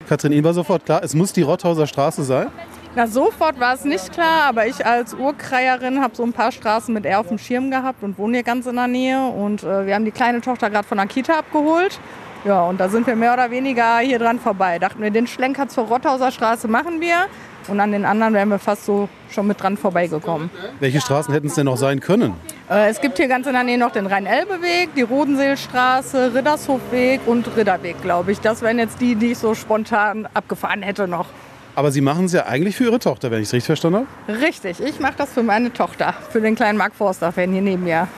Katrin, Ihnen war sofort klar, es muss die Rothauser Straße sein? Na, sofort war es nicht klar, aber ich als Urkreierin habe so ein paar Straßen mit eher auf dem Schirm gehabt und wohne hier ganz in der Nähe. Und wir haben die kleine Tochter gerade von der Kita abgeholt. Ja, und da sind wir mehr oder weniger hier dran vorbei. Dachten wir, den Schlenker zur Rothauser Straße machen wir. Und an den anderen wären wir fast so schon mit dran vorbeigekommen. Welche Straßen hätten es denn noch sein können? Es gibt hier ganz in der Nähe noch den Rhein-Elbe-Weg, die Rodenseelstraße, Riddershofweg und Ridderweg, glaube ich. Das wären jetzt die ich so spontan abgefahren hätte noch. Aber Sie machen es ja eigentlich für Ihre Tochter, wenn ich es richtig verstanden habe? Richtig, ich mache das für meine Tochter, für den kleinen Mark Forster-Fan hier neben mir.